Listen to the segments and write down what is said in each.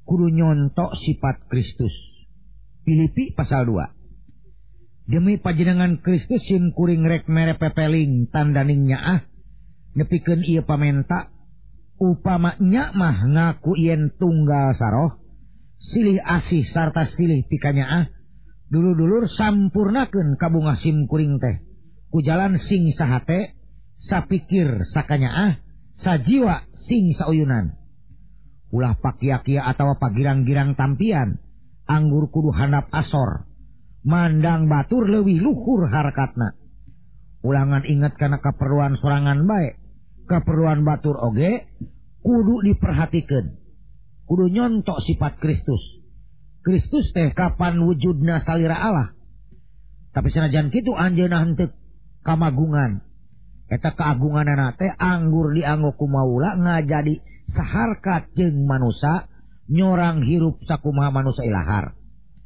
kudu nyontok sifat Kristus. Filipi pasal 2. Demi panjenengan Kristus simkuring rek mere pepeling tandaning nyaah nepikeun ieu pamenta upama nya mah ngaku yen tunggal saroh silih asih sarta silih pikanyaah dulur-dulur sampurnakeun kabungah simkuring teh ku jalan sing sahate sapikir sakanyaah sajiwa sing sauyunan. Ulah pakia-kia atawa pagirang-girang tampian anggur kudu handap asor mandang batur leuwih luhur harkatna. Ulangan inget kana kaperluan sorangan bae kaperluan batur oge kudu diperhatikeun, kudu nyontok sifat Kristus. Kristus teh kapan wujudna salira Allah, tapi sanajan kitu anjeunna henteu kamagungan. Eta keagunganana teh anggur dianggo ku maula ngajadi saharkat jeung manusia nyorang hirup sakumaha manusia ilahar.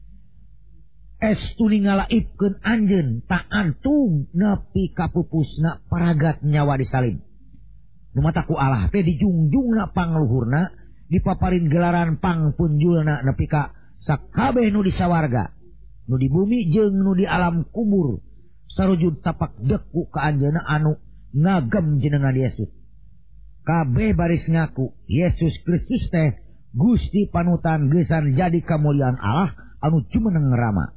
Estu ningalaipkeun anjeun tak antung nepi ka pupusna paragat nyawa disalib. Numata ku Allah teh dijungjungna pangluhurna dipaparin gelaran pangpunjulna nepi ka sakabeh nu di sawarga, nu di bumi jeung nu di alam kubur sarujud tapak deku ka anjeunna anu ngagem jenengan Yesus. Kabeh baris ngaku Yesus Kristus teh Gusti panutan geusan jadi kamuliaan Allah anu jumeneng rama.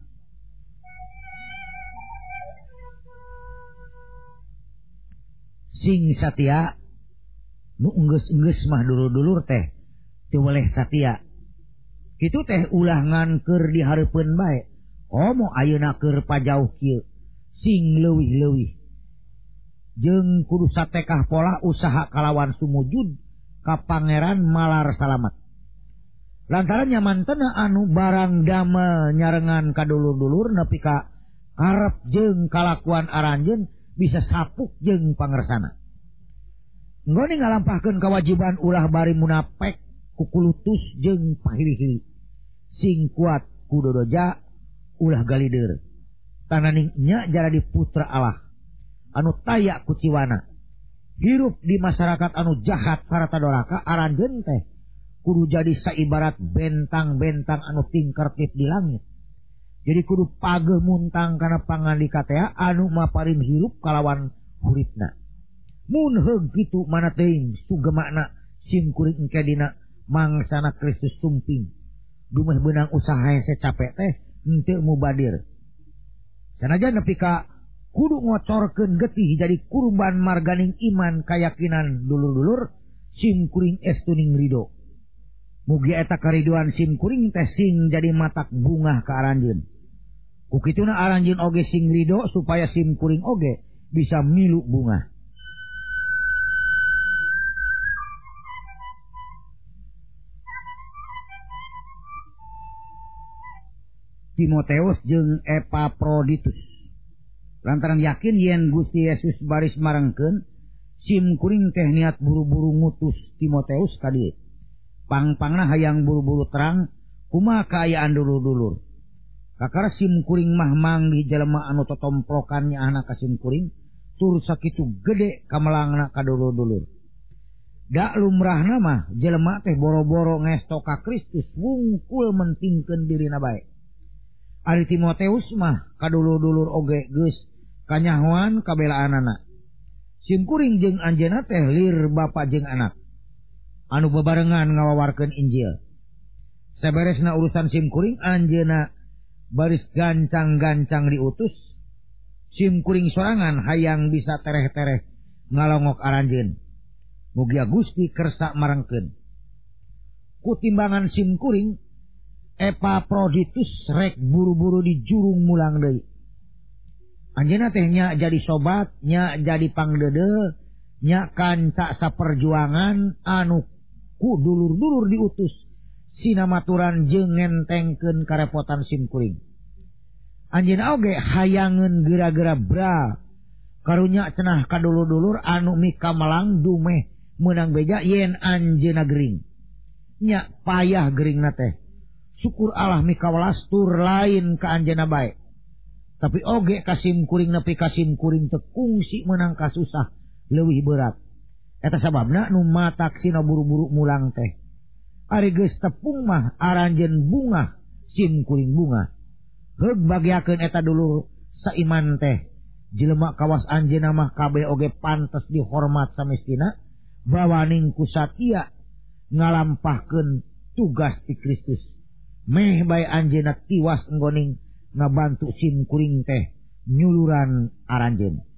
Sing satia nu enggeus-enggeus mah dulur-dulur teh teu weleh satia. Kitu teh ulangan keur dihareupeun bae. Komo ayeuna keur pajauh kieu sing leuwih-leuwih. Jeung kudu satekah pola usaha kalawan sumujud ka Pangeran Malar Salamet. Lantaran nyamanteuna anu barang damel nyarengan ka dulur-dulur nepi ka karep jeung kalakuan aranjeun bisa sapuk jeung pangersana. Nggone ngalampahkeun kewajiban ulah bari munapek kukulutus jeung pahiri-hiri. Sing kuat kudu doja ulah galideur. Tananing nya jaradi putra Allah anu taya ku ciwana. Hirup di masyarakat anu jahat sarta doraka aranjeun teh kudu jadi saibarat bentang-bentang anu tingkertip di langit. Jadi kudu pageuh muntang kana pangandika teh anu maparin hirup kalawan huripna. Mun heug kitu mana teuing sugemakna simkuring engke dina mangsana Kristus sumping. Dumeh beunang usaha hese capek teh henteu mubadir. Sanajan nepi ka kudu ngocorkeun getih jadi kurban marganing iman kayakinan dulur-dulur simkuring estuning ridho. Mugi eta kariduan simkuring teh sing jadi matak bungah ka aranjeun. Kukituna aranjeun oge sing ridho supaya simkuring oge bisa milu bunga. Timoteus jeung Epaphroditus lantaran yakin yen Gusti Yesus baris marengkeun simkuring teh niat buru-buru ngutus Timoteus ka dieu. Pang-pangna hayang buru-buru terang kumaha kaayaan dulur-dulur. Kakara simkuring mah manggih jelema anu totomplokan nyaahna ka simkuring tur sakitu gede kamelangna ka dulur-dulur. Da lumrahna mah jelema teh boro-boro ngesto ka Kristus wungkul mentingkeun dirina bae. Ari Timoteus mah ka dulur-dulur oge geus kanyahoan kabelaanana. Simkuring jeung anjeunna teh lir bapa jeung anak anu bebarengan ngawawarkeun Injil. Saberesna urusan simkuring anjeunna baris gancang-gancang diutus. Simkuring sorangan hayang bisa tereh-tereh ngalongok aranjeun. Mugi Gusti kersa marengkeun. Kutimbangan simkuring Epaphroditus rek buru-buru dijurung mulang deui. Anjeunna teh nya jadi sobat, nya jadi pangdede, nya kanca saperjuangan anu ku dulur-dulur diutus sinamaturan jeung ngentengkeun karepotan simkuring. Anjeunna oge hayangeun geura-geura bra karunya cenah ka dulur-dulur anu mika melang dumeh meunang beja yen anjeunna gering. Nya payah geringna teh. Syukur Allah mika welas tur lain ka anjeunna bae. Tapi oge ka simkuring nepi ka simkuring teu kungsi meunang ka susah leuwih berat. Eta sababna nu matak sina buru-buru mulang teh ari geus tepung mah aranjeun bunga sim kuring bunga. Heug bagiakeun eta dulur saiman teh jelema kawas anjeunna mah kabeh oge pantes dihormat samestina bawaning kusatia ngalampahkeun tugas ti Kristus. Meh bae anjeunna tiwas enggoning ngabantu sim kuring teh nyuluran aranjeun.